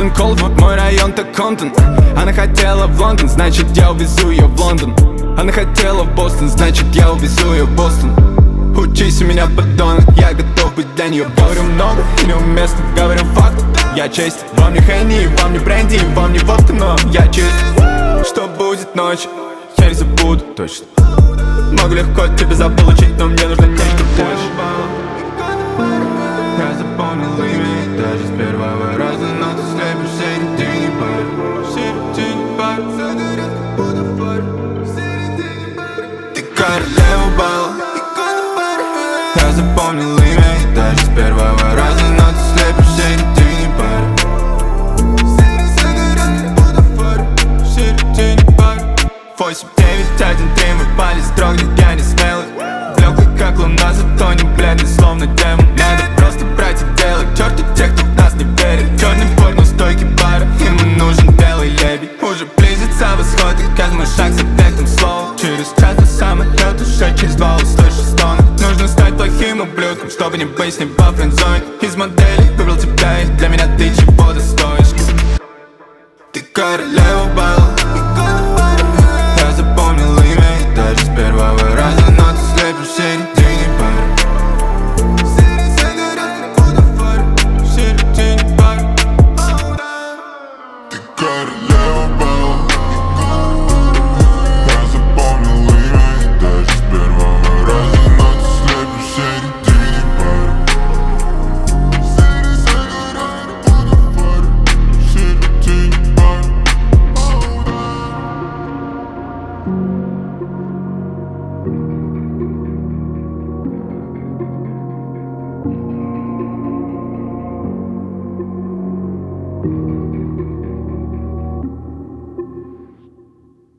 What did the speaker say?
нужен колд, мой район так контент. Она хотела в Лондон, значит я увезу ее в Лондон. Она хотела в Бостон, значит я увезу ее в Бостон. Учись у меня, подонок, я готов быть для нее. Говорю много и неуместно, говорю факт. Я честь, вам не Хенни, вам не бренди, вам не водка, но я чист. Что будет ночью, я не забуду точно. Могу легко тебя заполучить, но мне нужно нечто больше. Я запомнил имя, даже с первого раза, но ты слепишь в середине пары. В середине пары, ты королева бала. Я запомнил имя, даже с первого раза, но ты слепишь в середине пары. В середине пары. 8, 9, 1, 3, мы пали строгнет, я не смелый. Легкий как луна, зато не бледный, словно демон. Надо просто брать и делать, к черту тех, кто в нас не верит. Черный форт на стойке бара, ему нужен белый лебедь. Уже близится восход, и каждый мой шаг с эффектом слова. Через час до самолета, уже через 2 услышу стоны. Нужно стать плохим ублюдком, чтобы не быть с ним во френдзоне. Из моделей выбрал тебя, и для меня ты чего-то стоишь. Ты королева.